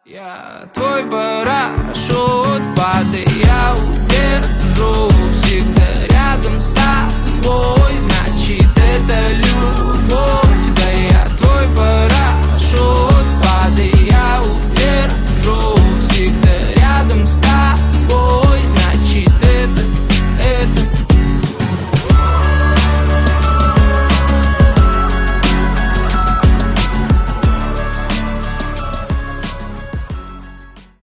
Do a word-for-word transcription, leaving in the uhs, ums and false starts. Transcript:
Я твой парашют, падай, я удержу всегда рядом с тобой.